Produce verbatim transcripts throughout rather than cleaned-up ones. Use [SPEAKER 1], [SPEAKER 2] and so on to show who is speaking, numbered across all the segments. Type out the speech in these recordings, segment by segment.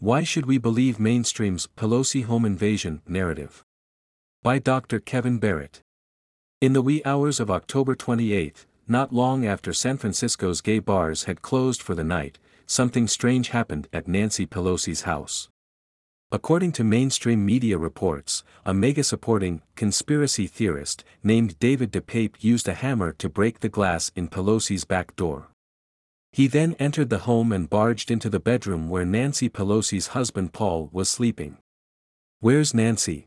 [SPEAKER 1] Why should we believe mainstream's Pelosi home invasion narrative? By Doctor Kevin Barrett. In the wee hours of October twenty-eighth, not long after San Francisco's gay bars had closed for the night, something strange happened at Nancy Pelosi's house. According to mainstream media reports, a MAGA-supporting conspiracy theorist named David DePape used a hammer to break the glass in Pelosi's back door. He then entered the home and barged into the bedroom where Nancy Pelosi's husband Paul was sleeping. "Where's Nancy?"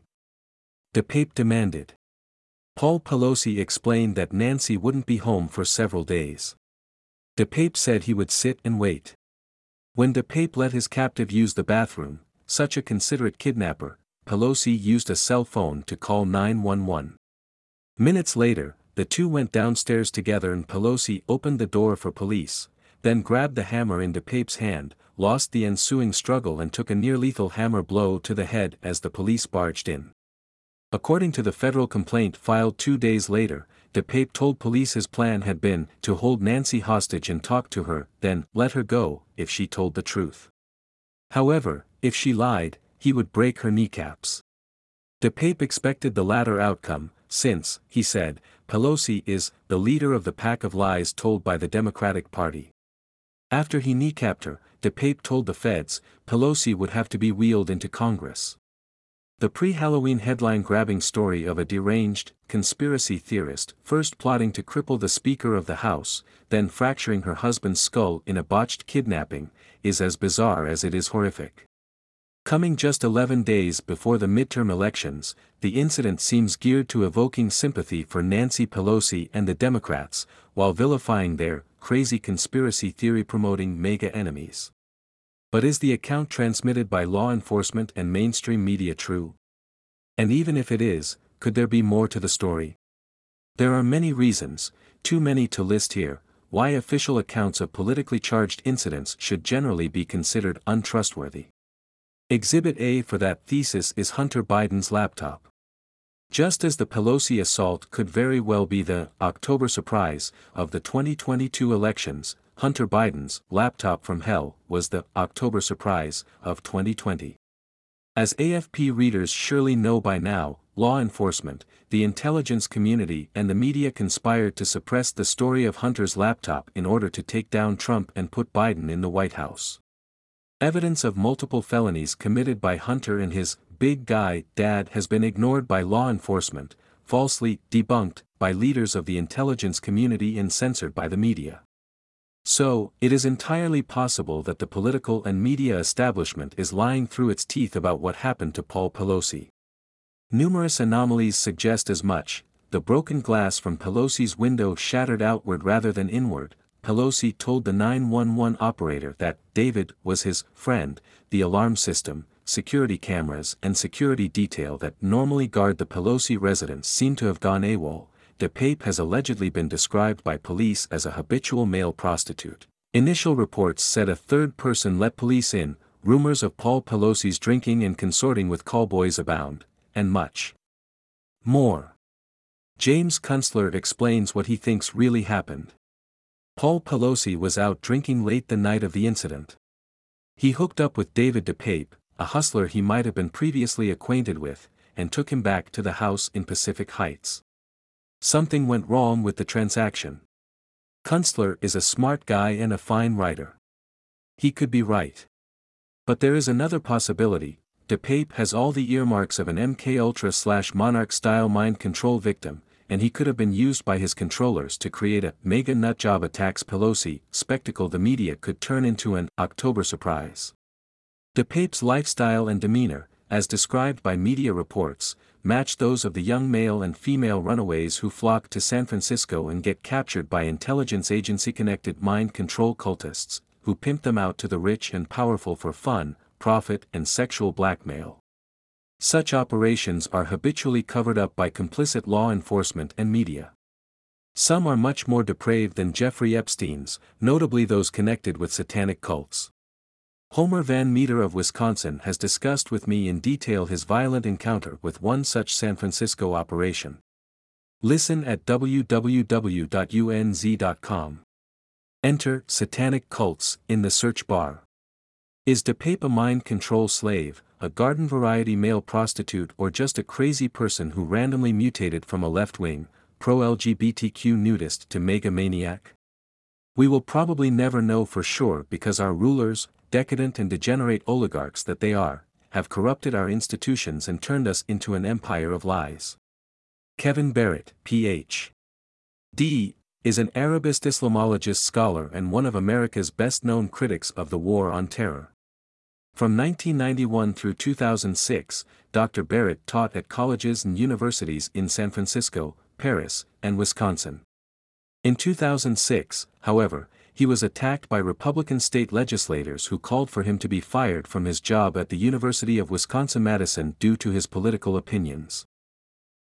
[SPEAKER 1] DePape demanded. Paul Pelosi explained that Nancy wouldn't be home for several days. DePape said he would sit and wait. When DePape let his captive use the bathroom, such a considerate kidnapper, Pelosi used a cell phone to call nine one one. Minutes later, the two went downstairs together and Pelosi opened the door for police, then grabbed the hammer in DePape's hand, lost the ensuing struggle and took a near-lethal hammer blow to the head as the police barged in. According to the federal complaint filed two days later, DePape told police his plan had been to hold Nancy hostage and talk to her, then let her go if she told the truth. However, if she lied, he would break her kneecaps. DePape expected the latter outcome, since, he said, Pelosi is the leader of the pack of lies told by the Democratic Party. After he kneecapped her, DePape told the feds, Pelosi would have to be wheeled into Congress. The pre-Halloween headline-grabbing story of a deranged, conspiracy theorist first plotting to cripple the Speaker of the House, then fracturing her husband's skull in a botched kidnapping, is as bizarre as it is horrific. Coming just eleven days before the midterm elections, the incident seems geared to evoking sympathy for Nancy Pelosi and the Democrats, while vilifying their crazy conspiracy theory-promoting MAGA enemies. But is the account transmitted by law enforcement and mainstream media true? And even if it is, could there be more to the story? There are many reasons, too many to list here, why official accounts of politically charged incidents should generally be considered untrustworthy. Exhibit A for that thesis is Hunter Biden's laptop. Just as the Pelosi assault could very well be the October surprise of the twenty twenty-two elections, Hunter Biden's laptop from hell was the October surprise of twenty twenty. As A F P readers surely know by now, law enforcement, the intelligence community and the media conspired to suppress the story of Hunter's laptop in order to take down Trump and put Biden in the White House. Evidence of multiple felonies committed by Hunter and his big guy dad has been ignored by law enforcement, falsely debunked by leaders of the intelligence community and censored by the media. So, it is entirely possible that the political and media establishment is lying through its teeth about what happened to Paul Pelosi. Numerous anomalies suggest as much. The broken glass from Pelosi's window shattered outward rather than inward. Pelosi told the nine one one operator that David was his friend. The alarm system, security cameras and security detail that normally guard the Pelosi residence seem to have gone AWOL. DePape has allegedly been described by police as a habitual male prostitute. Initial reports said a third person let police in, rumors of Paul Pelosi's drinking and consorting with callboys abound, and much more. James Kunstler explains what he thinks really happened. Paul Pelosi was out drinking late the night of the incident. He hooked up with David DePape, a hustler he might have been previously acquainted with, and took him back to the house in Pacific Heights. Something went wrong with the transaction. Kunstler is a smart guy and a fine writer. He could be right. But there is another possibility. DePape has all the earmarks of an M K Ultra slash Monarch-style mind control victim, and he could have been used by his controllers to create a mega nutjob attacks Pelosi spectacle the media could turn into an October surprise. DePape's lifestyle and demeanor, as described by media reports, match those of the young male and female runaways who flock to San Francisco and get captured by intelligence agency-connected mind control cultists, who pimp them out to the rich and powerful for fun, profit and sexual blackmail. Such operations are habitually covered up by complicit law enforcement and media. Some are much more depraved than Jeffrey Epstein's, notably those connected with satanic cults. Homer Van Meter of Wisconsin has discussed with me in detail his violent encounter with one such San Francisco operation. Listen at w w w dot u n z dot com. Enter Satanic Cults in the search bar. Is DePape a mind control slave, a garden variety male prostitute, or just a crazy person who randomly mutated from a left-wing, pro-L G B T Q nudist to megamaniac? We will probably never know for sure because our rulers, decadent and degenerate oligarchs that they are, have corrupted our institutions and turned us into an empire of lies. Kevin Barrett, P H D, is an Arabist Islamologist scholar and one of America's best-known critics of the War on Terror. From nineteen ninety-one through two thousand six, Doctor Barrett taught at colleges and universities in San Francisco, Paris, and Wisconsin. In two thousand six, however, he was attacked by Republican state legislators who called for him to be fired from his job at the University of Wisconsin-Madison due to his political opinions.